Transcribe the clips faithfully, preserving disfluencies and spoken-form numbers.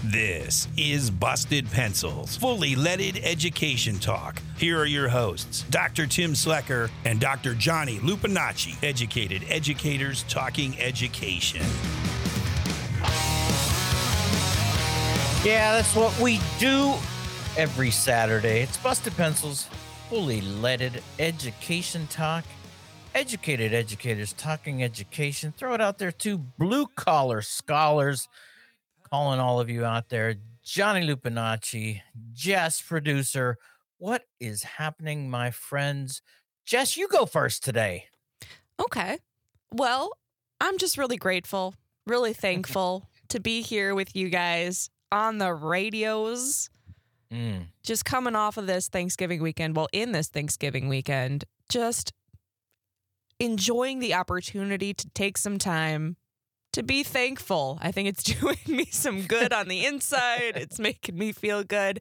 This is Busted Pencils, fully leaded education talk. Here are your hosts, Doctor Tim Slecker and Doctor Johnny Lupinacci, educated educators talking education. Yeah, that's what we do every Saturday. It's Busted Pencils, fully leaded education talk. Educated educators talking education. Throw it out there to blue-collar scholars. Calling all of you out there. Johnny Lupinacci, Jess, producer. What is happening, my friends? Jess, you go first today. Okay. Well, I'm just really grateful, really thankful to be here with you guys on the radios. Mm. Just coming off of this Thanksgiving weekend, well, in this Thanksgiving weekend, just enjoying the opportunity to take some time to be thankful. I think it's doing me some good on the inside. It's making me feel good.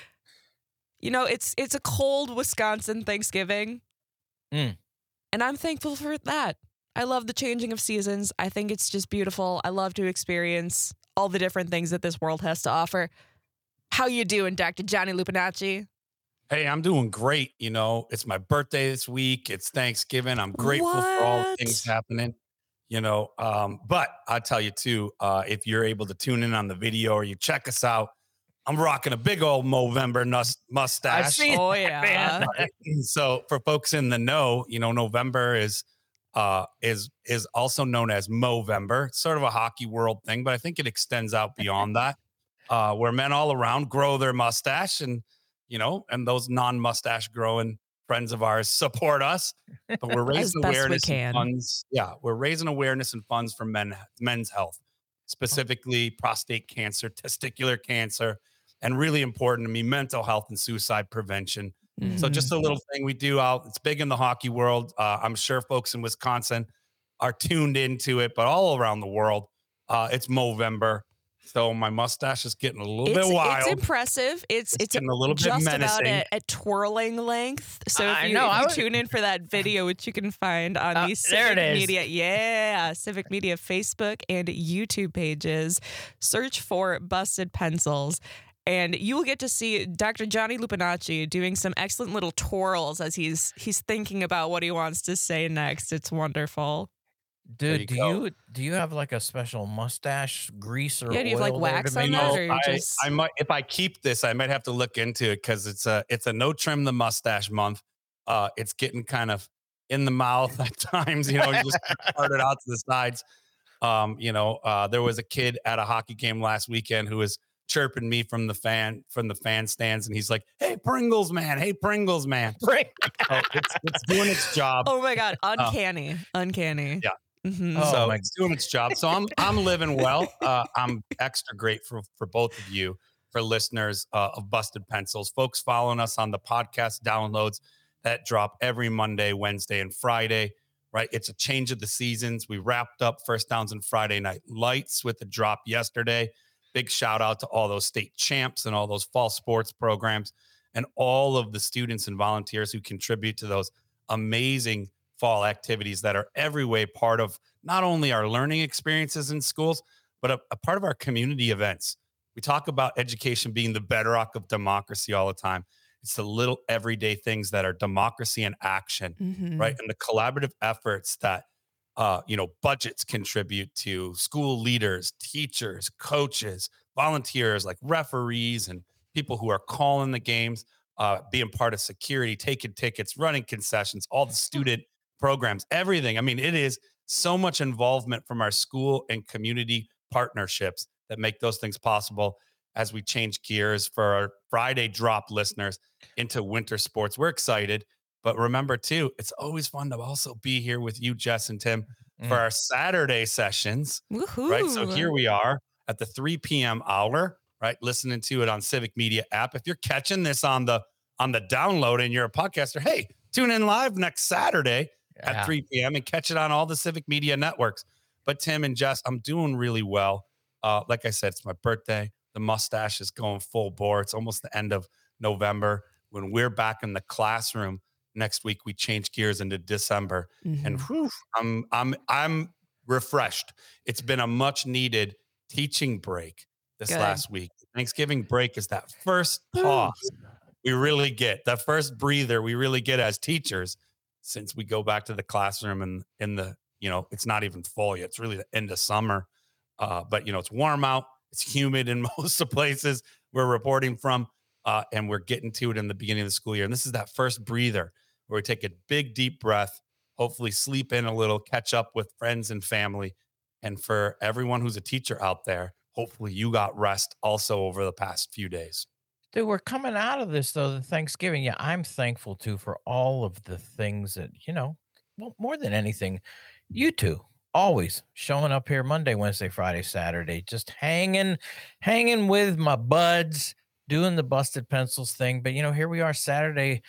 You know, it's it's a cold Wisconsin Thanksgiving, Mm. and I'm thankful for that. I love the changing of seasons. I think it's just beautiful. I love to experience all the different things that this world has to offer. How you doing, Doctor Johnny Lupinacci? Hey, I'm doing great. You know, it's my birthday this week. It's Thanksgiving. I'm grateful for all the What? things happening, you know. Um, but I'll tell you too, uh, if you're able to tune in on the video or you check us out, I'm rocking a big old Movember nus- mustache. I see Oh, that, yeah. man. So for folks in the know, you know, November is uh, is is also known as Movember, sort of a hockey world thing, but I think it extends out beyond that, uh, where men all around grow their mustache, and you know, and those non-mustache growing friends of ours support us. But we're As raising best we awareness and can. funds. Yeah, we're raising awareness and funds for men men's health, specifically prostate cancer, testicular cancer, and really important to me, mental health and suicide prevention. So Mhm. just a little thing we do out. It's big in the hockey world. Uh, I'm sure folks in Wisconsin are tuned into it, but all around the world, uh, it's Movember. So my mustache is getting a little It's, bit wild. it's impressive. It's It's it's, getting a little bit just about menacing. at, at twirling length. So if I you, know, if I you was- tune in for that video, which you can find on Uh, the there it Civic is. Media, yeah, Civic Media Facebook and YouTube pages, search for Busted Pencils. And you will get to see Doctor Johnny Lupinacci doing some excellent little twirls as he's he's thinking about what he wants to say next. It's wonderful. There Dude, you do go. you do you have like a special mustache grease or Yeah, do you have, like, oil there to wax on make that, it- or you I, just- I might, if I keep this, I might have to look into it because it's a it's a no trim the mustache month. Uh, it's getting kind of in the mouth at times. You know, you just part it out to the sides. Um, you know, uh, there was a kid at a hockey game last weekend who was chirping me from the fan from the fan stands, and he's like, "Hey, Pringles man! Hey, Pringles man!" Right. So it's, it's doing its job. Oh my God, uncanny, uncanny. Yeah. Mhm. Oh, so my- it's doing its job. So I'm I'm living well. Uh, I'm extra grateful for both of you, for listeners uh, of Busted Pencils, folks following us on the podcast downloads that drop every Monday, Wednesday, and Friday. Right, it's a change of the seasons. We wrapped up First Downs and Friday Night Lights with the drop yesterday. Big shout out to all those state champs and all those fall sports programs and all of the students and volunteers who contribute to those amazing fall activities that are every way part of not only our learning experiences in schools, but a, a part of our community events. We talk about education being the bedrock of democracy all the time. It's the little everyday things that are democracy in action, Mhm. right? And the collaborative efforts that uh, you know, budgets contribute to, school leaders, teachers, coaches, volunteers like referees and people who are calling the games, uh, being part of security, taking tickets, running concessions, all the student programs, everything. I mean, it is so much involvement from our school and community partnerships that make those things possible as we change gears for our Friday drop listeners into winter sports. We're excited. But remember, too, it's always fun to also be here with you, Jess and Tim, for Mm. our Saturday sessions, Woohoo. right? So here we are at the three p.m. hour, right? Listening to it on Civic Media app. If you're catching this on the on the download and you're a podcaster, hey, tune in live next Saturday Yeah. at three p.m. and catch it on all the Civic Media networks. But Tim and Jess, I'm doing really well. Uh, like I said, it's my birthday. The mustache is going full bore. It's almost the end of November. When we're back in the classroom next week, we change gears into December, Mhm. and whew, I'm I'm I'm refreshed. It's been a much needed teaching break this Good. last week. Thanksgiving break is that first pause we really get, that first breather we really get as teachers, since we go back to the classroom and in the, you know, it's not even fall yet. It's really the end of summer. Uh, but, you know, it's warm out. It's humid in most of the places we're reporting from. Uh, and we're getting to it in the beginning of the school year. And this is that first breather where we take a big, deep breath, hopefully sleep in a little, catch up with friends and family. And for everyone who's a teacher out there, hopefully you got rest also over the past few days. Dude, we're coming out of this though, the Thanksgiving. Yeah, I'm thankful too for all of the things that, you know, well, more than anything, you two always showing up here Monday, Wednesday, Friday, Saturday, just hanging, hanging with my buds, doing the Busted Pencils thing. But you know, here we are Saturday.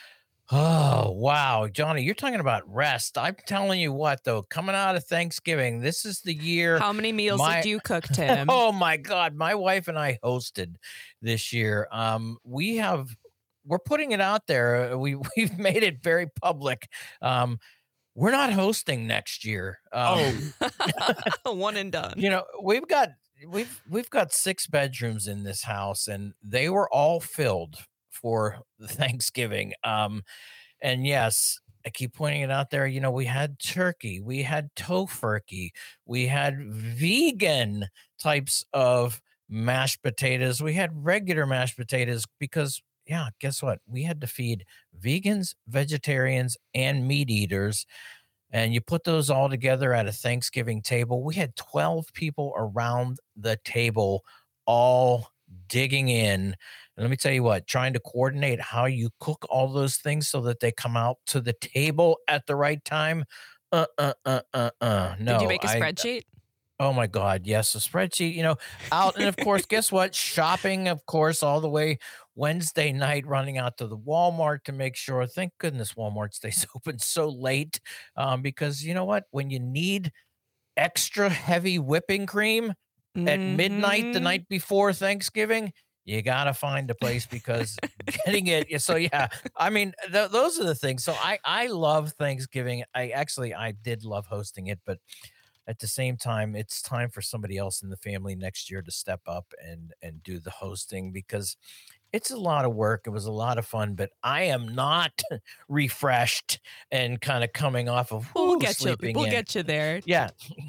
Oh, wow. Johnny, you're talking about rest. I'm telling you what, though, coming out of Thanksgiving, this is the year. How many meals my, did you cook, Tim? Oh, my God. My wife and I hosted this year. Um, we have, we're putting it out there. We, we've made it very public. Um, we're not hosting next year. Um, oh, one and done. You know, we've got, we've, we've got six bedrooms in this house, and they were all filled for Thanksgiving. Um, and yes, I keep pointing it out there. You know, we had turkey, we had tofurkey, we had vegan types of mashed potatoes, we had regular mashed potatoes because, yeah, guess what? We had to feed vegans, vegetarians, and meat eaters. And you put those all together at a Thanksgiving table. We had twelve people around the table, all digging in. And let me tell you what, trying to coordinate how you cook all those things so that they come out to the table at the right time. Uh, uh, uh, uh, uh. No. Did you make a I, spreadsheet? Oh my God. Yes. A spreadsheet, you know, out. And of course, guess what? Shopping, of course, all the way Wednesday night, running out to the Walmart to make sure. Thank goodness Walmart stays open so late. Um, because you know what? When you need extra heavy whipping cream mm-hmm. at midnight the night before Thanksgiving, you got to find a place because getting it. So, yeah, I mean, th- those are the things. So I, I love Thanksgiving. I actually, I did love hosting it, but at the same time, it's time for somebody else in the family next year to step up and, and do the hosting because it's a lot of work. It was a lot of fun, but I am not refreshed and kind of coming off of we'll whoo, get you. We'll in. get you there. Yeah,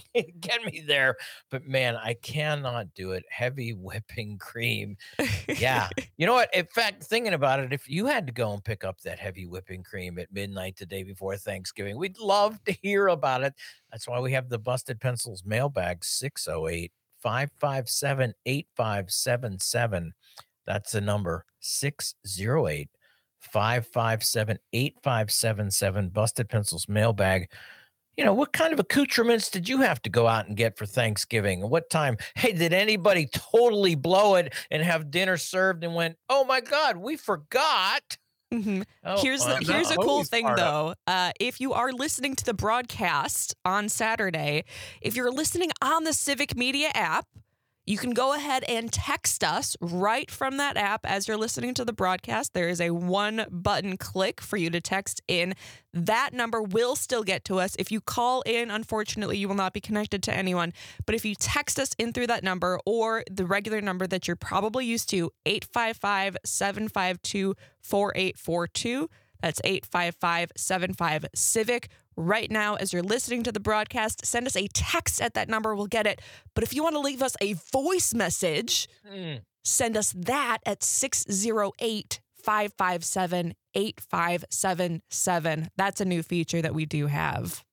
get me there. But man, I cannot do it. Heavy whipping cream. Yeah, you know what? In fact, thinking about it, if you had to go and pick up that heavy whipping cream at midnight the day before Thanksgiving, we'd love to hear about it. That's why we have the Busted Pencils mailbag six oh eight, five five seven, eight five seven seven. That's the number six oh eight, five five seven, eight five seven seven. Busted Pencils mailbag. You know, what kind of accoutrements did you have to go out and get for Thanksgiving? What time? Hey, did anybody totally blow it and have dinner served and went, oh my God, we forgot? Mm-hmm. Oh, here's well, the, here's no, a cool always thing, though. Uh, if you are listening to the broadcast on Saturday, if you're listening on the Civic Media app, you can go ahead and text us right from that app as you're listening to the broadcast. There is a one button click for you to text in. That number will still get to us. If you call in, unfortunately, you will not be connected to anyone. But if you text us in through that number or the regular number that you're probably used to, eight five five, seven five two, four eight four two. That's eight five five, seven five, CIVIC. Right now, as you're listening to the broadcast, send us a text at that number. We'll get it. But if you want to leave us a voice message, mm. send us that at six oh eight, five five seven, eight five seven seven. That's a new feature that we do have.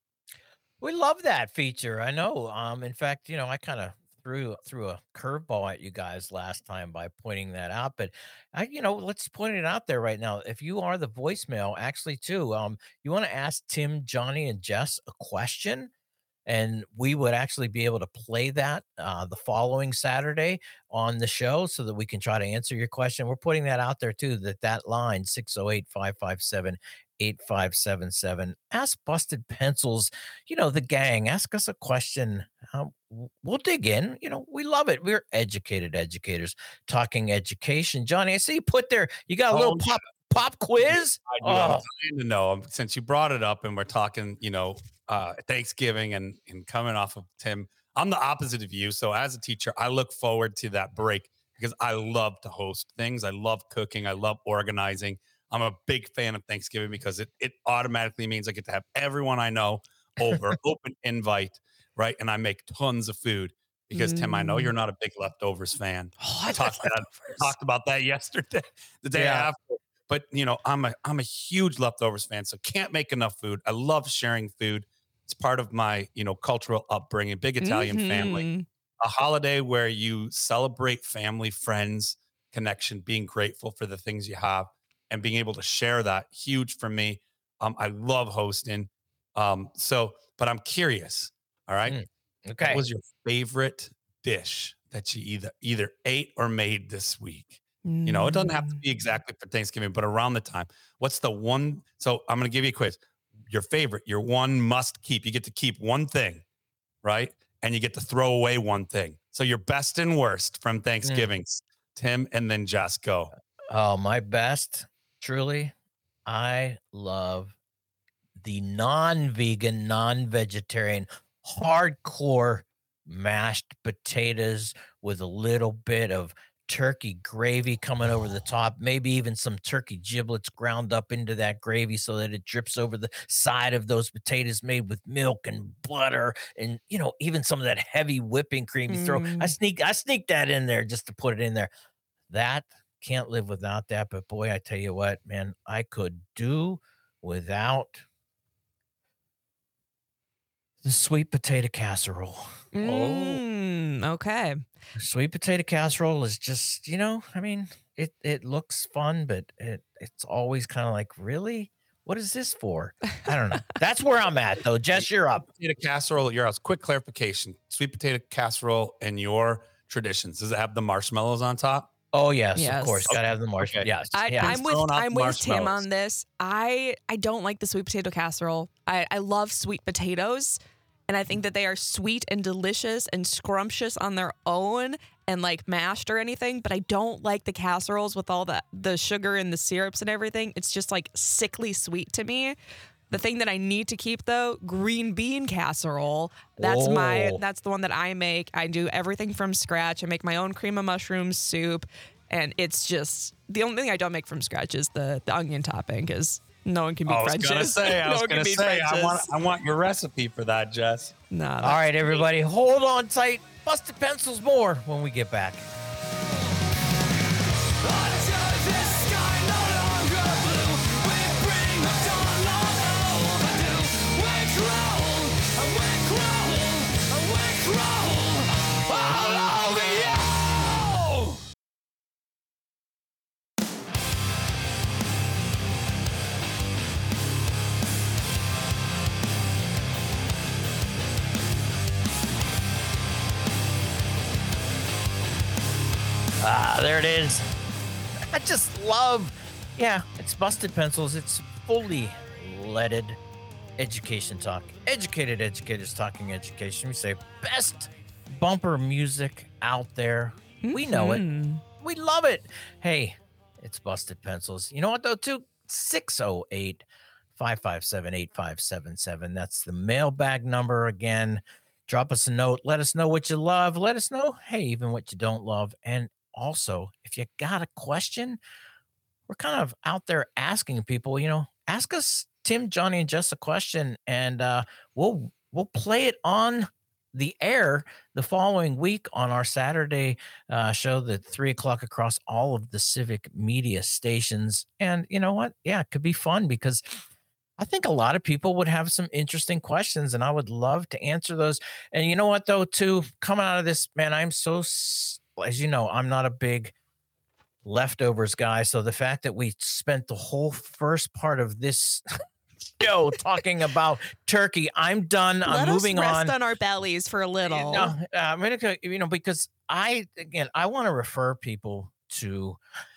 We love that feature. I know. Um, in fact, you know, I kind of threw threw a curveball at you guys last time by pointing that out, but I, you know, let's point it out there right now. If you are the voicemail, actually, too, um, you want to ask Tim, Johnny, and Jess a question, and we would actually be able to play that uh, the following Saturday on the show so that we can try to answer your question. We're putting that out there too. That that line six oh eight, five five seven, eight five seven seven. Ask Busted Pencils, you know, the gang. Ask us a question. Um, we'll dig in. You know, we love it. We're educated educators talking education. Johnny, I see you put there. You got a little Oh, pop pop quiz. I do. Oh. I'm trying to know um, since you brought it up and we're talking, you know, uh, Thanksgiving and and coming off of Tim. I'm the opposite of you. So as a teacher, I look forward to that break because I love to host things. I love cooking. I love organizing. I'm a big fan of Thanksgiving because it, it automatically means I get to have everyone I know over, open invite, right? And I make tons of food because, Tim, I know Mm. you're not a big leftovers fan. Oh, I talked, that, talked about that yesterday, the day Yeah. after. But, you know, I'm a I'm a huge leftovers fan, so can't make enough food. I love sharing food. It's part of my, you know, cultural upbringing, big Italian family. Mhm. A holiday where you celebrate family, friends, connection, being grateful for the things you have and being able to share that, huge for me. Um, I love hosting. Um, so, but I'm curious. All right. Mm, What Okay. was your favorite dish that you either either ate or made this week? You know, it doesn't have to Mm. be exactly for Thanksgiving, but around the time. What's the one? So I'm going to give you a quiz. Your favorite, your one must keep. You get to keep one thing, right? And you get to throw away one thing. So your best and worst from Thanksgiving, Tim, and then Jess, go. Oh, my best, truly. I love the non-vegan, non-vegetarian, hardcore mashed potatoes with a little bit of turkey gravy coming over the top, maybe even some turkey giblets ground up into that gravy so that it drips over the side of those potatoes made with milk and butter and, you know, even some of that heavy whipping cream you throw. I Mm. sneak I sneak that in there just to put it in there. That can't live without that, but boy, I tell you what, man, I could do without the sweet potato casserole. Mm, okay. Sweet potato casserole is just, you know, I mean, it it looks fun, but it it's always kind of like, really? What is this for? I don't know. That's where I'm at though. Jess, you're up. Potato casserole at your house. Quick clarification. Sweet potato casserole and your traditions. Does it have the marshmallows on top? Oh yes, Yes. of course. Gotta have the Okay. marshmallow. Yes. I, yeah. I'm with throwing out I'm the with Tim marshmallows. on this. I I don't like the sweet potato casserole. I, I love sweet potatoes, and I think that they are sweet and delicious and scrumptious on their own and like mashed or anything. But I don't like the casseroles with all the the sugar and the syrups and everything. It's just like sickly sweet to me. The thing that I need to keep though, green bean casserole. That's my Oh. that's the one that I make. I do everything from scratch. I make my own cream of mushroom soup, and it's just the only thing I don't make from scratch is the the onion topping because no one can beat I was French's. gonna say, I no was one can gonna beat say, I French's. want, I want your recipe for that, Jess. No, All right, everybody, hold on tight. Busted Pencils more when we get back. Ah, there it is. I just love, yeah, it's Busted Pencils. It's fully leaded education talk. Educated educators talking education. We say best bumper music out there. We know it. Mhm. We love it. Hey, it's Busted Pencils. You know what, though, too? six oh eight, five five seven, eight five seven seven. That's the mailbag number again. Drop us a note. Let us know what you love. Let us know, hey, even what you don't love. And also, if you got a question, we're kind of out there asking people, you know, ask us, Tim, Johnny, and Jess a question, and uh, we'll we'll play it on the air the following week on our Saturday uh, show at three o'clock across all of the civic media stations. And you know what? Yeah, it could be fun because I think a lot of people would have some interesting questions, and I would love to answer those. And you know what, though, too, coming out of this, man, I'm so, s- as you know, I'm not a big leftovers guy. So the fact that we spent the whole first part of this show talking about turkey, I'm done. Let I'm us moving rest on. on our bellies for a little. No, uh, I'm gonna, go- you know, because I, again, I want to refer people to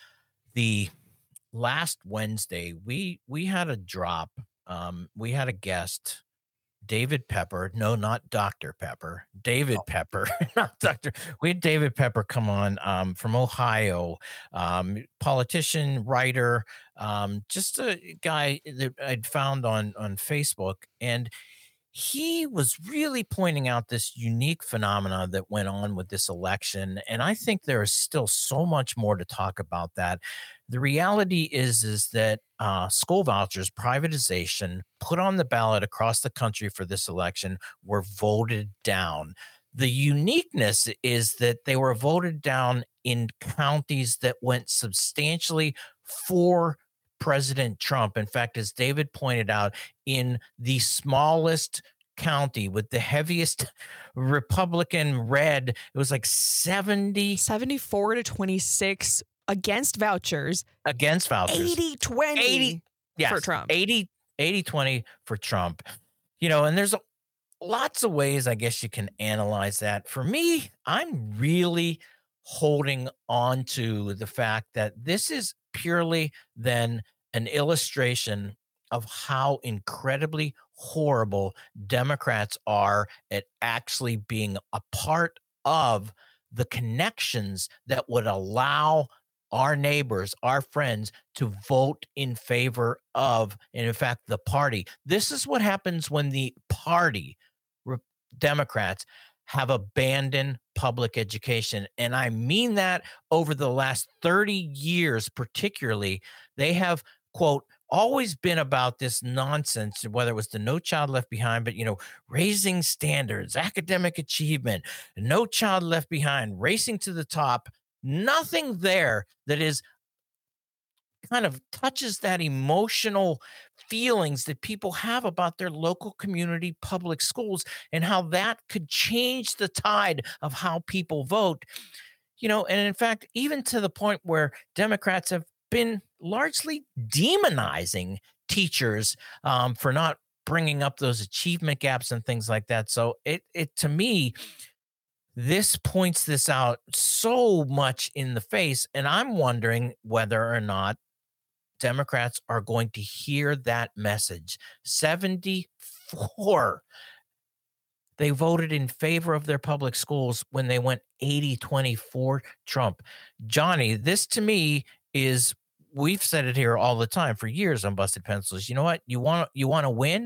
the last Wednesday. We we had a drop. Um, we had a guest, David Pepper. No, not Doctor Pepper. David Pepper, not Doctor. We had David Pepper come on um, from Ohio, um, politician, writer, um, just a guy that I'd found on on Facebook, and he was really pointing out this unique phenomena that went on with this election. And I think there is still so much more to talk about that. The reality is, is that uh, school vouchers, privatization, put on the ballot across the country for this election, were voted down. The uniqueness is that they were voted down in counties that went substantially for President Trump. In fact, as David pointed out, in the smallest county with the heaviest Republican red, it was like seventy seventy-four to twenty-six against vouchers, against vouchers. eighty twenty eighty yes, for Trump. eighty, eighty twenty for Trump. You know, and there's lots of ways I guess you can analyze that. For me, I'm really holding on to the fact that this is purely then an illustration of how incredibly horrible Democrats are at actually being a part of the connections that would allow our neighbors, our friends, to vote in favor of, and in fact, the party. This is what happens when the party, Re- Democrats, have abandoned public education. And I mean that over the last thirty years, particularly, they have, quote, always been about this nonsense, whether it was the No Child Left Behind, but, you know, raising standards, academic achievement, No Child Left Behind, racing to the top. Nothing there that is kind of touches that emotional feelings that people have about their local community public schools and how that could change the tide of how people vote. You know, and in fact, even to the point where Democrats have been largely demonizing teachers um, for not bringing up those achievement gaps and things like that. So it, it to me, this points this out so much in the face. And I'm wondering whether or not Democrats are going to hear that message. seventy-four. They voted in favor of their public schools when they went eighty twenty for Trump. Johnny, this to me is, we've said it here all the time for years on Busted Pencils. You know what? You want you want to win?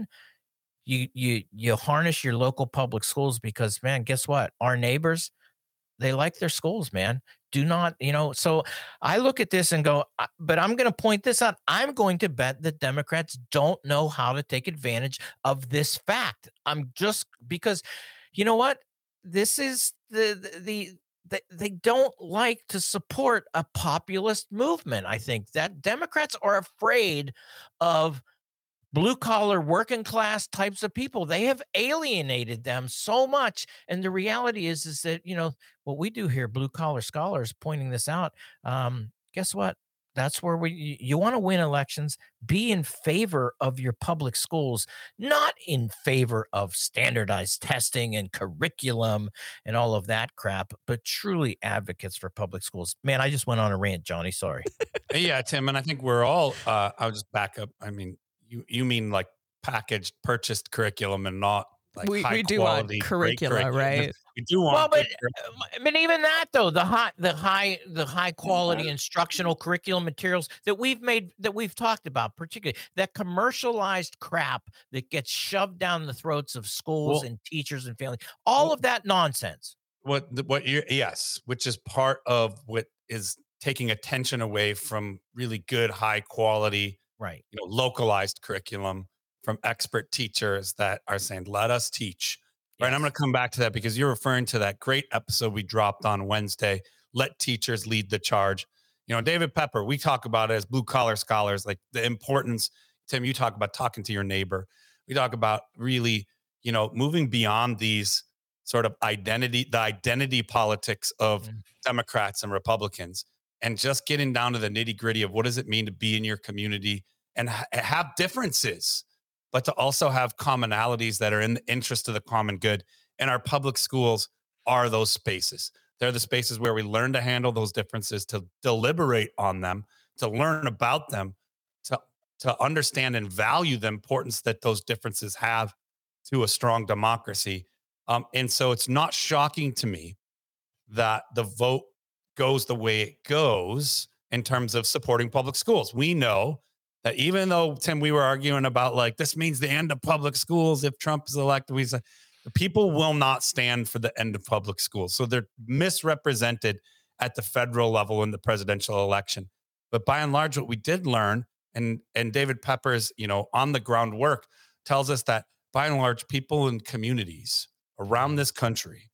You you you harness your local public schools because, man, guess what? Our neighbors, they like their schools, man. Do not, you know, so I look at this and go, uh, but I'm going to point this out. I'm going to bet that Democrats don't know how to take advantage of this fact. I'm just because, you know what? This is the, the, the, the they don't like to support a populist movement. I think that Democrats are afraid of blue collar working class types of people. They have alienated them so much. And the reality is, is that, you know, what we do here, blue collar scholars pointing this out. Um, guess what? That's where we, you, you want to win elections, be in favor of your public schools, not in favor of standardized testing and curriculum and all of that crap, but truly advocates for public schools. Man, I just went on a rant, Johnny. Sorry. Yeah, Tim. And I think we're all, uh, I'll just back up. I mean, You you mean like packaged, purchased curriculum and not like we, high we do want quality curricula, curriculum. right? We do want. Well, but good curriculum. uh, but even that though, the high the high the high quality instructional curriculum materials that we've made that we've talked about, particularly that commercialized crap that gets shoved down the throats of schools Well- and teachers and families, all Well- of that nonsense. what the- what you yes, which is part of what is taking attention away from really good, high quality, Right. you know, localized curriculum from expert teachers that are saying, let us teach. Right. And I'm Yes. going to come back to that because you're referring to that great episode we dropped on Wednesday, Let Teachers Lead the Charge. You know, David Pepper, we talk about it as blue collar scholars, like the importance. Tim, you talk about talking to your neighbor. We talk about really, you know, moving beyond these sort of identity, the identity politics of Mhm. Democrats and Republicans, and just getting down to the nitty gritty of what does it mean to be in your community and ha- have differences, but to also have commonalities that are in the interest of the common good. And our public schools are those spaces. They're the spaces where we learn to handle those differences, to deliberate on them, to learn about them, to, to understand and value the importance that those differences have to a strong democracy. Um, and so it's not shocking to me that the vote goes the way it goes in terms of supporting public schools. We know that even though, Tim, we were arguing about like, this means the end of public schools if Trump is elected, we said the people will not stand for the end of public schools. So they're misrepresented at the federal level in the presidential election. But by and large, what we did learn, and, and David Pepper's, you know, on the ground work tells us that by and large, people in communities around this country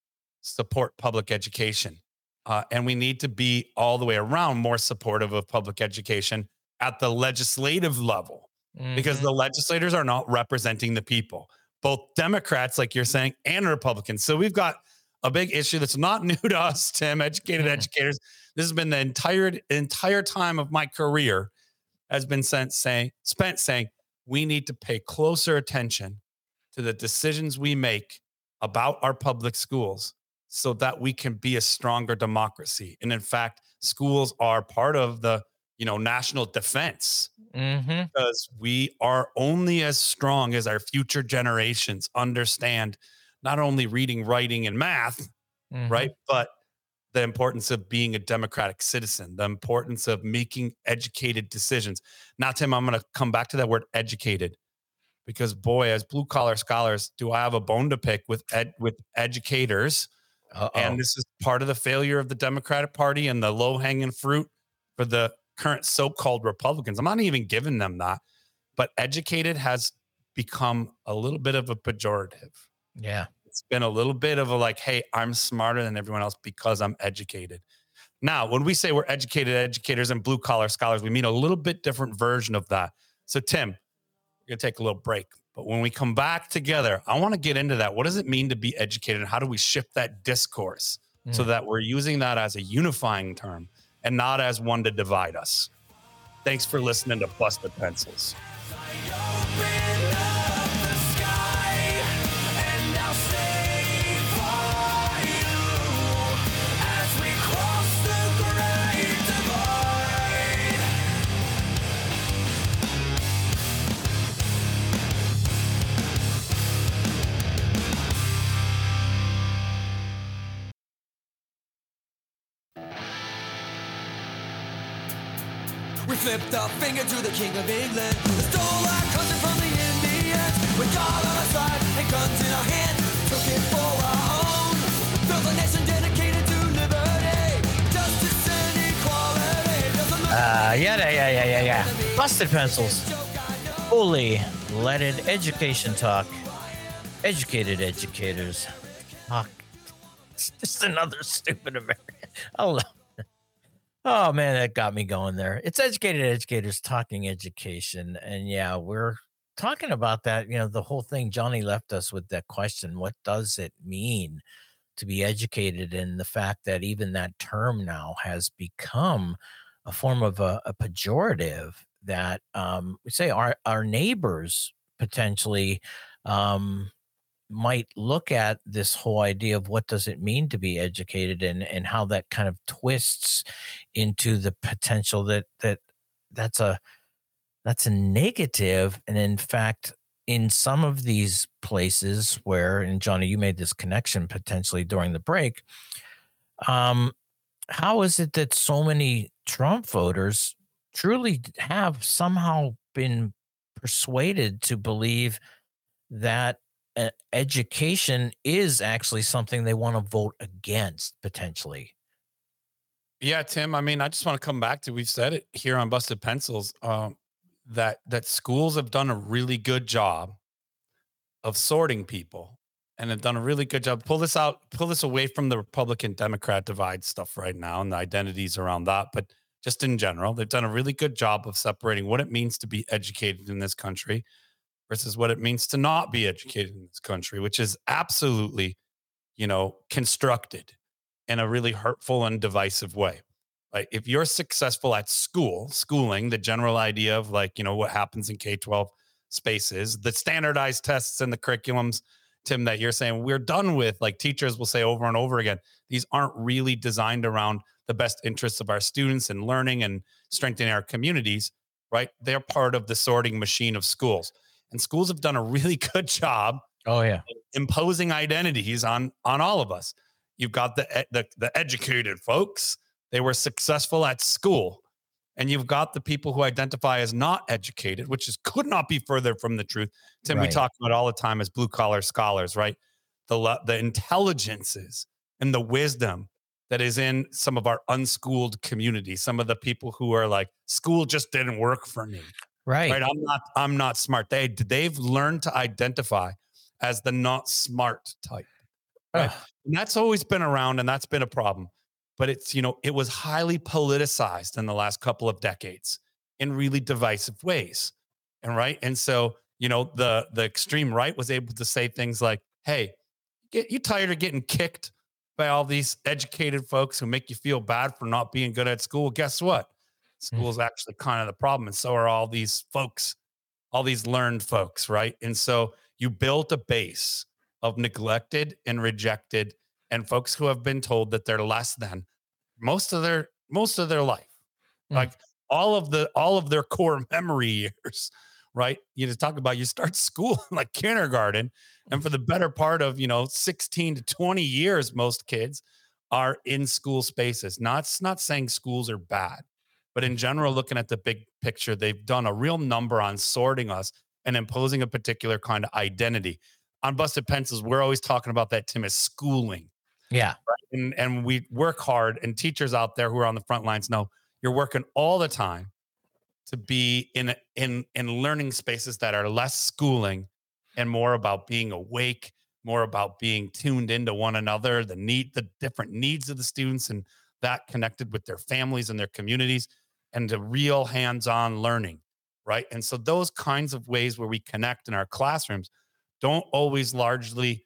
support public education. Uh, and we need to be all the way around more supportive of public education at the legislative level, mm-hmm. because the legislators are not representing the people, both Democrats, like you're saying, and Republicans. So we've got a big issue that's not new to us, Tim, educated mm-hmm. educators. This has been the entire entire time of my career has been sent saying, spent saying, we need to pay closer attention to the decisions we make about our public schools so that we can be a stronger democracy. And in fact, schools are part of the, you know, national defense, mm-hmm. because we are only as strong as our future generations understand not only reading, writing, and math, mm-hmm. right, but the importance of being a democratic citizen, the importance of making educated decisions. Now, Tim, I'm going to come back to that word educated, because boy, as blue collar scholars, do I have a bone to pick with ed, with educators. Uh-oh. And this is part of the failure of the Democratic Party and the low hanging fruit for the current so-called Republicans. I'm not even giving them that, but educated has become a little bit of a pejorative. Yeah. It's been a little bit of a like, hey, I'm smarter than everyone else because I'm educated. Now, when we say we're educated educators and blue collar scholars, we mean a little bit different version of that. So Tim, we're going to take a little break, but when we come back together, I want to get into that. What does it mean to be educated? And how do we shift that discourse mm. so that we're using that as a unifying term and not as one to divide us? Thanks for listening to Busted Pencils. We flipped our finger to the King of England, stole our country from the Indians. We got on our side and guns in our hands, took it for our own. Built a nation dedicated to liberty, justice and equality. Uh, yeah, yeah, yeah, yeah, yeah, yeah. Busted Pencils. Fully leaded education talk. Educated educators talk. It's just another stupid American. I love Oh, man, that got me going there. It's Educated Educators Talking Education. And yeah, we're talking about that. You know, the whole thing, Johnny left us with that question. What does it mean to be educated? And the fact that even that term now has become a form of a, a pejorative that um, we say our, our neighbors potentially um, might look at this whole idea of what does it mean to be educated, and and how that kind of twists into the potential that that that's a that's a negative. And in fact, in some of these places where, and Johnny, you made this connection potentially during the break, um, how is it that so many Trump voters truly have somehow been persuaded to believe that Uh, education is actually something they want to vote against potentially? Yeah, Tim, I mean, I just want to come back to, we've said it here on Busted Pencils, um, that, that schools have done a really good job of sorting people, and have done a really good job. Pull this out, pull this away from the Republican Democrat divide stuff right now and the identities around that. But just in general, they've done a really good job of separating what it means to be educated in this country versus what it means to not be educated in this country, which is absolutely, you know, constructed in a really hurtful and divisive way. Like, if you're successful at school, schooling, the general idea of like, you know, what happens in K twelve spaces, the standardized tests and the curriculums, Tim, that you're saying we're done with, like teachers will say over and over again, these aren't really designed around the best interests of our students and learning and strengthening our communities, right? They're part of the sorting machine of schools. And schools have done a really good job. Oh yeah, imposing identities on on all of us. You've got the the, the educated folks. They were successful at school, And you've got the people who identify as not educated, which is could not be further from the truth. Tim, Right. we talk about all the time as blue collar scholars, right? The le- the intelligences and the wisdom that is in some of our unschooled community, some of the people who are like, school just didn't work for me. Right. Right. I'm not, I'm not smart. They they've learned to identify as the not smart type. Right. Ugh. And that's always been around, and that's been a problem. But it's, you know, it was highly politicized in the last couple of decades in really divisive ways. And right. And so, you know, the the extreme right was able to say things like, hey, get you tired of getting kicked by all these educated folks who make you feel bad for not being good at school? Guess what? School is actually kind of the problem. And so are all these folks, all these learned folks, right? And so you built a base of neglected and rejected and folks who have been told that they're less than most of their most of their life. Mm. Like all of the all of their core memory years, right? You just talk about you start school like kindergarten, and for the better part of, you know, sixteen to twenty years, most kids are in school spaces. Not not saying schools are bad, but in general, looking at the big picture, they've done a real number on sorting us and imposing a particular kind of identity. On Busted Pencils, we're always talking about that, Tim, as schooling. Yeah. And, and we work hard, and teachers out there who are on the front lines know you're working all the time to be in in in learning spaces that are less schooling and more about being awake, more about being tuned into one another, the need, the different needs of the students, and that connected with their families and their communities, and the real hands-on learning, right? And so those kinds of ways where we connect in our classrooms don't always largely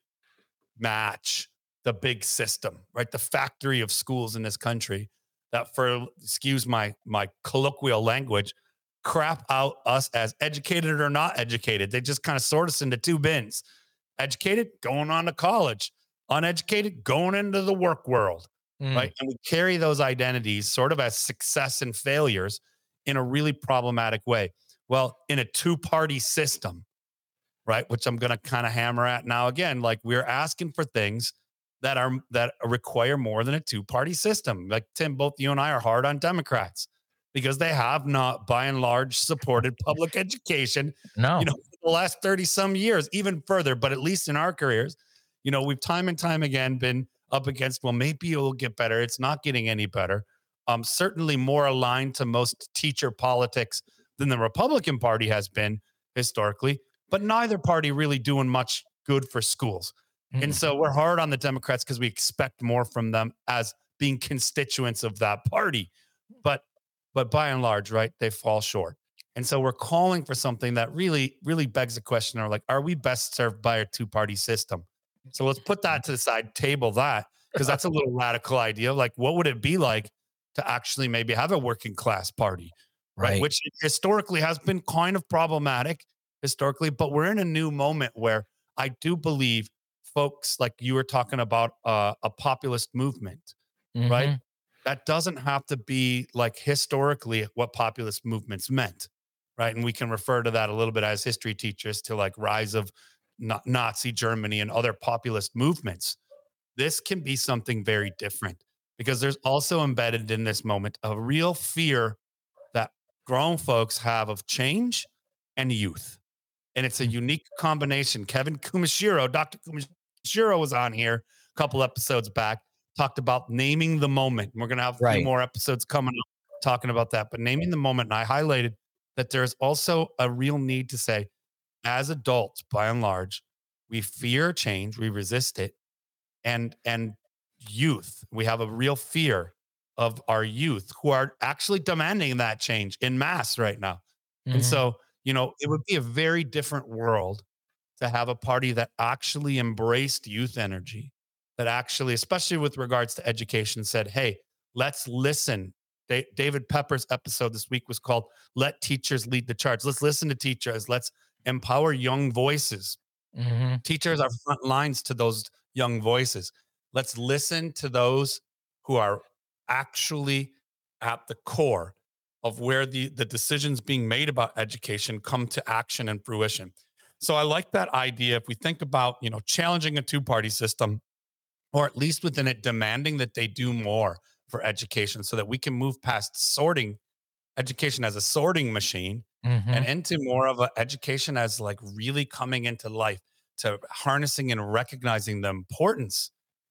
match the big system, right? The factory of schools in this country that, for excuse my my colloquial language, crap out us as educated or not educated. They just kind of sort us into two bins. Educated, going on to college. Uneducated, going into the work world, Mm. right? And we carry those identities sort of as success and failures in a really problematic way. Well, in a two-party system, right, which I'm going to kind of hammer at now again, like we're asking for things that are that require more than a two-party system. Like Tim, both you and I are hard on Democrats because they have not, by and large, supported public education, No. you know, for the last thirty some years, even further. But at least in our careers, you know, we've time and time again been up against, well, maybe it will get better. It's not getting any better. Um, certainly more aligned to most teacher politics than the Republican Party has been historically, but neither party really doing much good for schools. Mm. And so we're hard on the Democrats because we expect more from them as being constituents of that party. But but by and large, right, they fall short. And so we're calling for something that really, really begs the question, are like, are we best served by a two-party system? So let's put that to the side, table that, because that's a little radical idea. Like, what would it be like to actually maybe have a working class party, right? Right. Which historically has been kind of problematic historically, but we're in a new moment where I do believe folks, like you were talking about uh, a populist movement, right? Mhm. That doesn't have to be like historically what populist movements meant, right? And we can refer to that a little bit as history teachers to like rise of Na- Nazi Germany and other populist movements. This can be something very different because there's also embedded in this moment a real fear that grown folks have of change and youth. And it's a unique combination. Kevin Kumashiro, Doctor Kumashiro was on here a couple episodes back, talked about naming the moment. We're going to have a Right. few more episodes coming up talking about that, but naming the moment. And I highlighted that there's also a real need to say, as adults, by and large, we fear change, we resist it. And, and youth, we have a real fear of our youth who are actually demanding that change in mass right now. And Mhm. so, you know, it would be a very different world to have a party that actually embraced youth energy, that actually, especially with regards to education, said, hey, let's listen. Da- David Pepper's episode this week was called Let Teachers Lead the Charge. Let's listen to teachers. Let's empower young voices. Mhm. Teachers are front lines to those young voices. Let's listen to those who are actually at the core of where the, the decisions being made about education come to action and fruition. So I like that idea. If we think about, you know, challenging a two-party system, or at least within it demanding that they do more for education so that we can move past sorting education as a sorting machine Mhm. and into more of an education as like really coming into life, to harnessing and recognizing the importance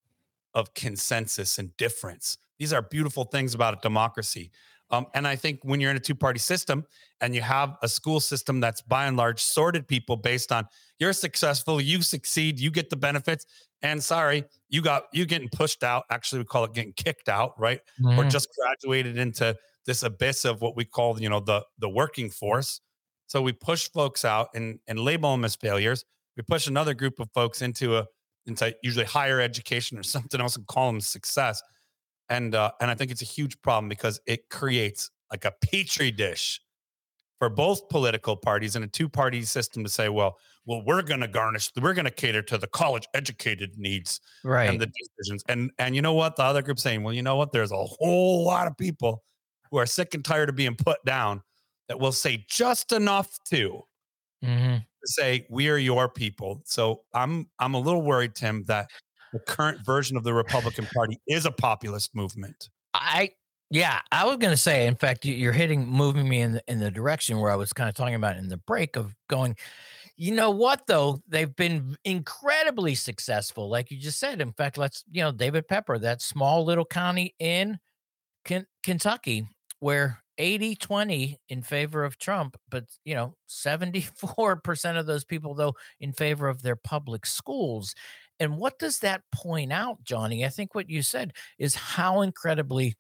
of consensus and difference. These are beautiful things about a democracy. Um, and I think when you're in a two party system and you have a school system that's by and large sorted people based on you're successful, you succeed, you get the benefits, and sorry, you got you getting pushed out. Actually, we call it getting kicked out, right? Or Mhm. just graduated into this abyss of what we call, you know, the the working force. So we push folks out and and label them as failures. We push another group of folks into a into usually higher education or something else and call them success. And uh, and I think it's a huge problem because it creates like a petri dish for both political parties in a two-party system to say, well, well, we're going to garnish, we're going to cater to the college educated needs and Right. the decisions. And and you know what? The other group's saying, well, you know what? There's a whole lot of people who are sick and tired of being put down that will say just enough to Mhm. to say we are your people. So I'm I'm a little worried, Tim, that the current version of the Republican Party is a populist movement. I yeah, I was gonna say, in fact, you- you're hitting moving me in the in the direction where I was kind of talking about in the break of going, you know what though? They've been incredibly successful, like you just said. In fact, let's, you know, David Pepper, that small little county in Ken- Kentucky, where eighty twenty in favor of Trump, but you know, seventy-four percent of those people though in favor of their public schools. And what does that point out, Johnny? I think what you said is how incredibly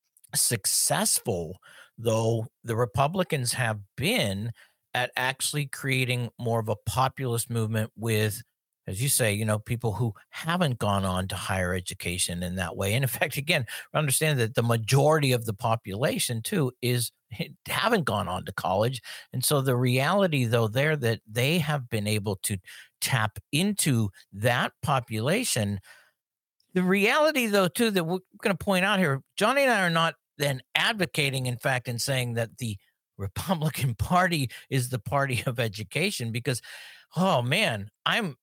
successful though the Republicans have been at actually creating more of a populist movement with, as you say, you know, people who haven't gone on to higher education in that way. And in fact, again, understand that the majority of the population too is haven't gone on to college. And so the reality though there that they have been able to tap into that population. The reality, though, too, that we're going to point out here, Johnny and I are not then advocating, in fact, and saying that the Republican Party is the party of education because, oh man, I'm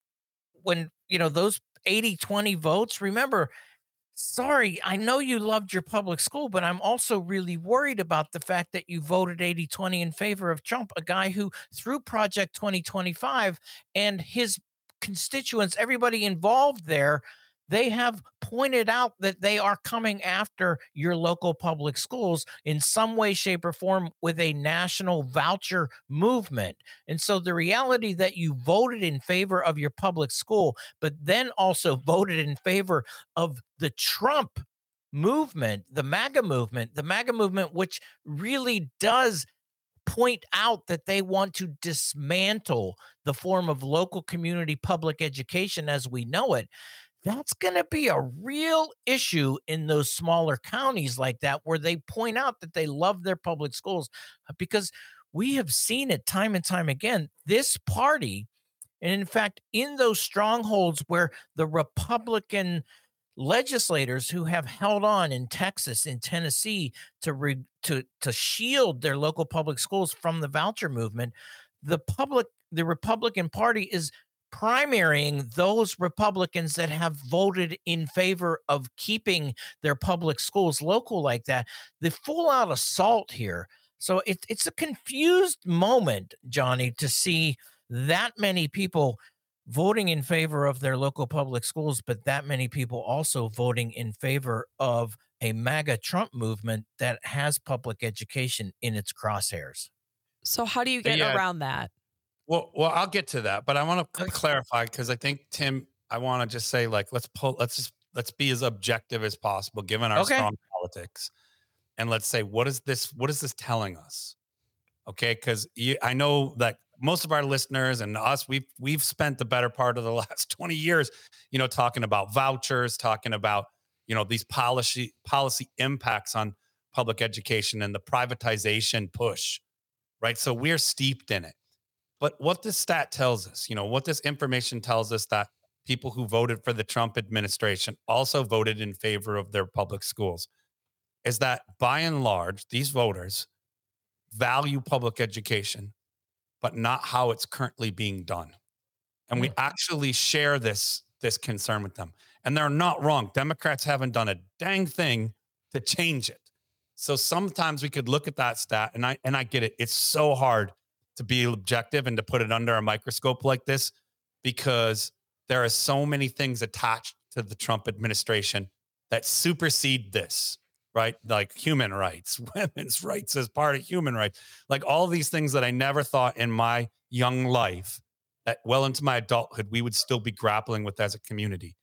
when, you know, those eighty twenty votes, remember, sorry, I know you loved your public school, but I'm also really worried about the fact that you voted eighty twenty in favor of Trump, a guy who, through Project twenty twenty-five and his constituents, everybody involved there, they have pointed out that they are coming after your local public schools in some way, shape, or form with a national voucher movement. And so the reality that you voted in favor of your public school, but then also voted in favor of the Trump movement, the MAGA movement, the MAGA movement, which really does point out that they want to dismantle the form of local community public education as we know it. That's going to be a real issue in those smaller counties like that, where they point out that they love their public schools because we have seen it time and time again. This party, and in fact, in those strongholds where the Republican legislators who have held on in Texas, in Tennessee, to re, to to shield their local public schools from the voucher movement, the public, the Republican Party is primarying those Republicans that have voted in favor of keeping their public schools local like that. The full out assault here. So it, it's a confused moment, Johnny, to see that many people voting in favor of their local public schools, but that many people also voting in favor of a MAGA Trump movement that has public education in its crosshairs. So how do you get Yeah. around that? Well, well, I'll get to that, but I want to clarify because I think Tim, I want to just say like let's pull, let's just let's be as objective as possible given our Okay. strong politics, and let's say what is this? What is this telling us? Okay, because I know that most of our listeners and us, we've we've spent the better part of the last twenty years, you know, talking about vouchers, talking about you know these policy policy impacts on public education and the privatization push, right? So we're steeped in it. But what this stat tells us, you know, what this information tells us that people who voted for the Trump administration also voted in favor of their public schools is that by and large, these voters value public education, but not how it's currently being done. And we actually share this, this concern with them. And they're not wrong. Democrats haven't done a dang thing to change it. So sometimes we could look at that stat, and I and I get it. It's so hard to be objective and to put it under a microscope like this, because there are so many things attached to the Trump administration that supersede this, right? Like human rights, women's rights as part of human rights, like all these things that I never thought in my young life, that well into my adulthood, we would still be grappling with as a community.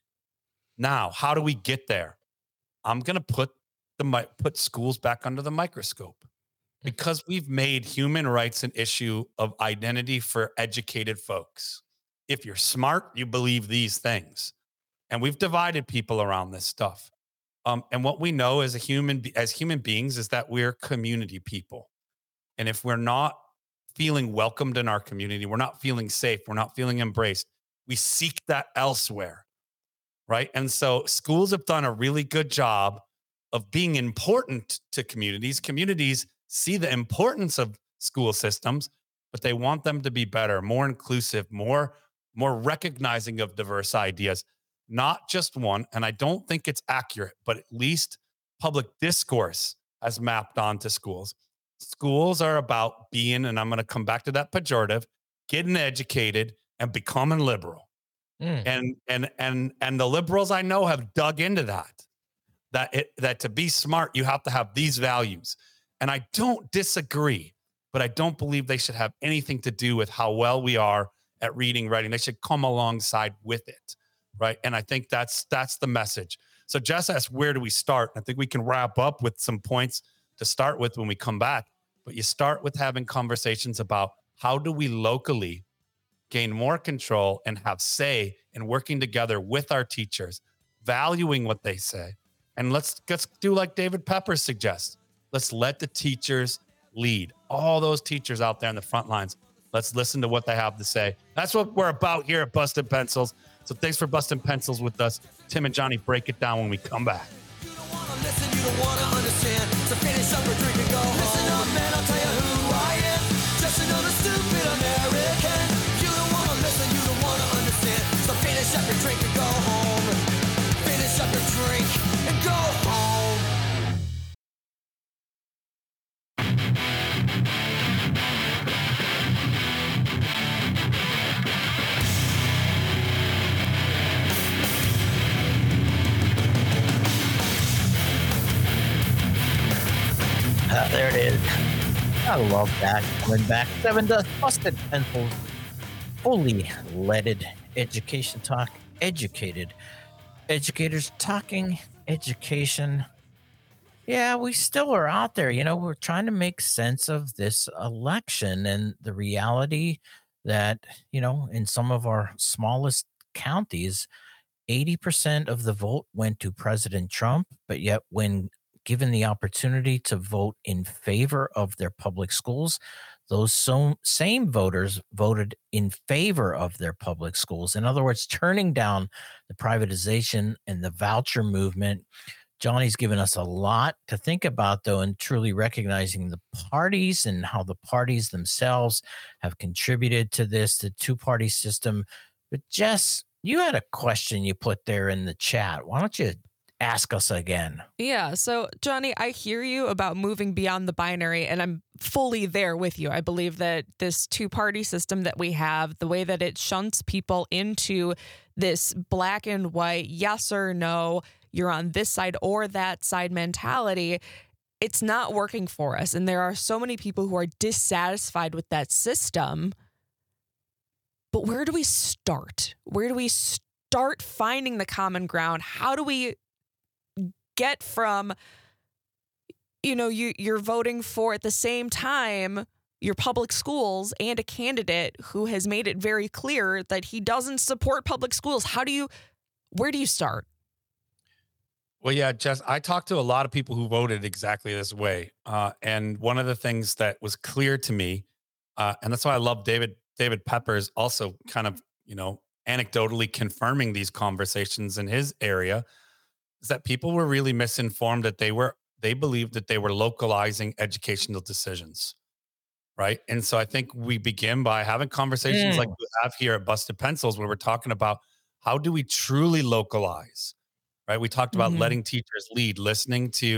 Now, how do we get there? I'm going to put the put schools back under the microscope, because we've made human rights an issue of identity for educated folks. If you're smart, you believe these things. And we've divided people around this stuff. Um, and what we know as a human, as human beings, is that we're community people. And if we're not feeling welcomed in our community, we're not feeling safe, we're not feeling embraced, we seek that elsewhere, right? And so schools have done a really good job of being important to communities. Communities see the importance of school systems, but they want them to be better, more inclusive, more, more recognizing of diverse ideas. Not just one, and I don't think it's accurate, but at least public discourse has mapped onto schools. Schools are about being, and I'm going to come back to that pejorative, getting educated and becoming liberal. Mm. And and and and the liberals I know have dug into that. That it, that to be smart, you have to have these values. And I don't disagree, but I don't believe they should have anything to do with how well we are at reading, writing. They should come alongside with it. Right. And I think that's that's the message. So Jess asked, where do we start? I think we can wrap up with some points to start with when we come back. But you start with having conversations about how do we locally gain more control and have say in working together with our teachers, valuing what they say. And let's, let's do like David Pepper suggests. Let's let the teachers lead. All those teachers out there in the front lines. Let's listen to what they have to say. That's what we're about here at Busted Pencils. So thanks for busting pencils with us. Tim and Johnny break it down when we come back. You don't wanna listen, you don't wanna understand. So finish up or drink and go home. Listen up, man, I'll tell you who I am. Just another stupid American. You don't wanna listen, you don't wanna understand. So finish up your drink and go home. Finish up your drink and go home. Uh, there it is. I love that. Coming back. Seven Dust Busted Pencils. Fully leaded education talk. Educated. Educators talking education. Yeah, we still are out there. You know, we're trying to make sense of this election and the reality that, you know, in some of our smallest counties, eighty percent of the vote went to President Trump, but yet when given the opportunity to vote in favor of their public schools, those so, same voters voted in favor of their public schools. In other words, turning down the privatization and the voucher movement. Johnny's given us a lot to think about, though, and truly recognizing the parties and how the parties themselves have contributed to this, the two-party system. But Jess, you had a question you put there in the chat. Why don't you ask us again? Yeah. So, Johnny, I hear you about moving beyond the binary, and I'm fully there with you. I believe that this two-party system that we have, the way that it shunts people into this black and white, yes or no, you're on this side or that side mentality, it's not working for us. And there are so many people who are dissatisfied with that system. But where do we start? Where do we start finding the common ground? How do we get from, you know, you, you're voting for at the same time your public schools and a candidate who has made it very clear that he doesn't support public schools? How do you, where do you start? Well, yeah, Jess, I talked to a lot of people who voted exactly this way. Uh, and one of the things that was clear to me, uh, and that's why I love David, David Pepper's also kind of, you know, anecdotally confirming these conversations in his area, is that people were really misinformed, that they were, they believed that they were localizing educational decisions. Right. And so I think we begin by having conversations mm. like we have here at Busted Pencils, where we're talking about how do we truly localize, right? We talked about mm-hmm. letting teachers lead, listening to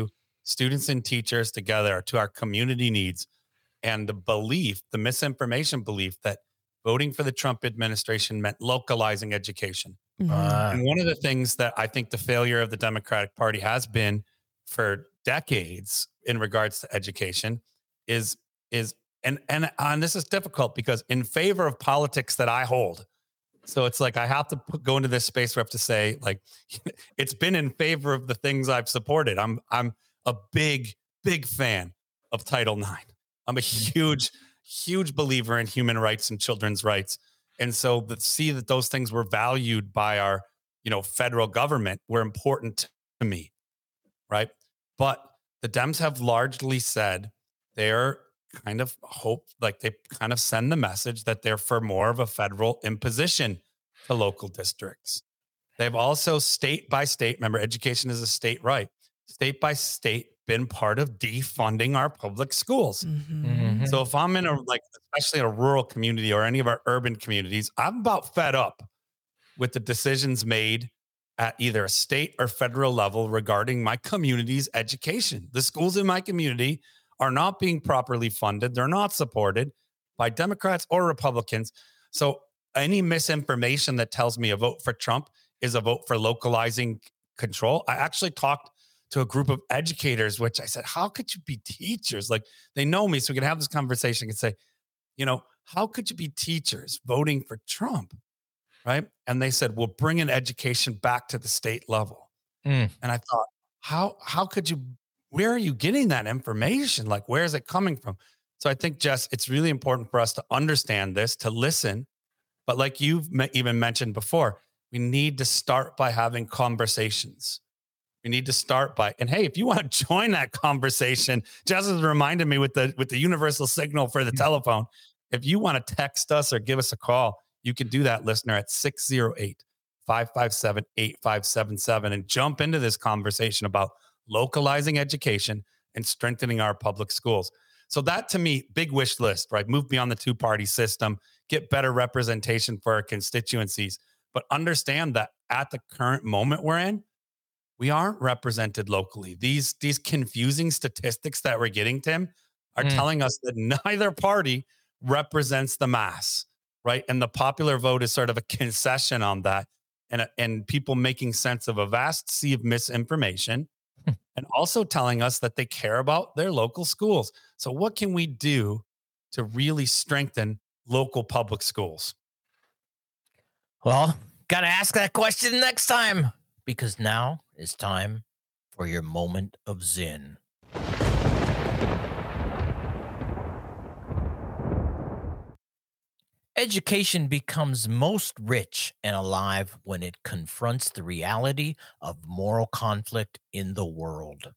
students and teachers together to our community needs and the belief, the misinformation belief that voting for the Trump administration meant localizing education. Mhm. Uh, And one of the things that I think the failure of the Democratic Party has been for decades in regards to education is is and and and this is difficult because in favor of politics that I hold. So it's like I have to put, go into this space where I have to say, like, it's been in favor of the things I've supported. I'm I'm a big, big fan of Title nine. I'm a huge, huge believer in human rights and children's rights. And so to see that those things were valued by our, you know, federal government were important to me, right? But the Dems have largely said they're kind of hope, like they kind of send the message that they're for more of a federal imposition to local districts. They've also state by state, remember, education is a state right, state by state been part of defunding our public schools. Mhm. mhm. So if I'm in a, like, especially in a rural community or any of our urban communities, I'm about fed up with the decisions made at either a state or federal level regarding my community's education. The schools in my community are not being properly funded. They're not supported by Democrats or Republicans. So any misinformation that tells me a vote for Trump is a vote for localizing control. I actually talked to a group of educators, which I said, how could you be teachers? Like, they know me, so we can have this conversation and say, you know, how could you be teachers voting for Trump? Right. And they said, we'll bring in education back to the state level. Mm. And I thought, how, how could you, where are you getting that information? Like, where is it coming from? So I think, Jess, it's really important for us to understand this, to listen. But like you've me- even mentioned before, we need to start by having conversations. We need to start by, and hey, if you want to join that conversation, Jess has reminded me with the with the universal signal for the telephone. If you want to text us or give us a call, you can do that, listener, at six oh eight, five five seven, eight five seven seven and jump into this conversation about localizing education and strengthening our public schools. So that, to me, big wish list, right? Move beyond the two-party system, get better representation for our constituencies, but understand that at the current moment we're in, we aren't represented locally. These, these confusing statistics that we're getting, Tim, are Mm. telling us that neither party represents the mass, right? And the popular vote is sort of a concession on that, and, and people making sense of a vast sea of misinformation and also telling us that they care about their local schools. So what can we do to really strengthen local public schools? Well, got to ask that question next time, because now is time for your moment of Zen. Education becomes most rich and alive when it confronts the reality of moral conflict in the world.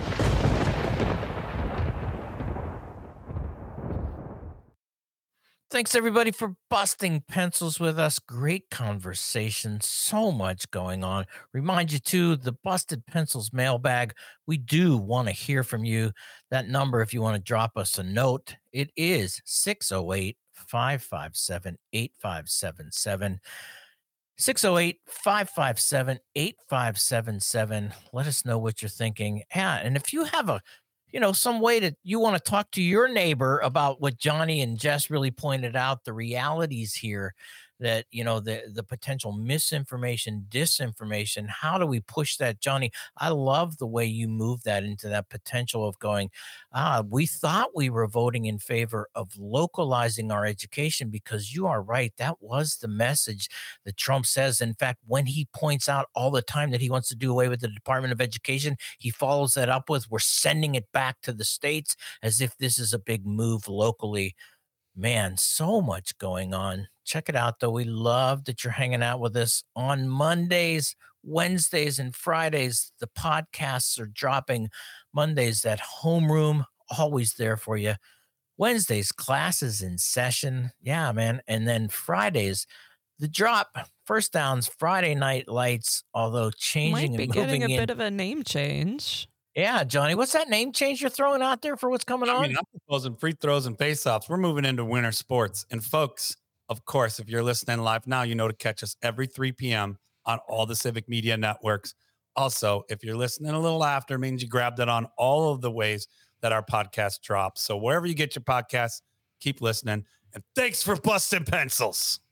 Thanks, everybody, for busting pencils with us. Great conversation. So much going on. Remind you, too, the Busted Pencils mailbag. We do want to hear from you. That number, if you want to drop us a note, it is six oh eight, five five seven, eight five seven seven. six oh eight, five five seven, eight five seven seven. Let us know what you're thinking. Yeah, and if you have a you know, some way that you want to talk to your neighbor about what Johnny and Jess really pointed out, the realities here, that, you know, the, the potential misinformation, disinformation. How do we push that, Johnny? I love the way you move that into that potential of going, ah, we thought we were voting in favor of localizing our education, because you are right. That was the message that Trump says. In fact, when he points out all the time that he wants to do away with the Department of Education, he follows that up with, we're sending it back to the states, as if this is a big move locally. Man, so much going on. Check it out, though. We love that you're hanging out with us on Mondays, Wednesdays, and Fridays. The podcasts are dropping. Mondays, that homeroom, always there for you. Wednesdays, classes in session. Yeah, man. And then Fridays, the drop. First Downs, Friday Night Lights, although changing Might be and getting moving a in. bit of a name change. Yeah, Johnny, what's that name change you're throwing out there for what's coming I on? mean, I'm proposing free throws and face-offs. We're moving into winter sports. And folks, of course, if you're listening live now, you know to catch us every three p.m. on all the Civic Media networks Also, if you're listening a little after, it means you grabbed it on all of the ways that our podcast drops. So wherever you get your podcasts, keep listening. And thanks for busting pencils.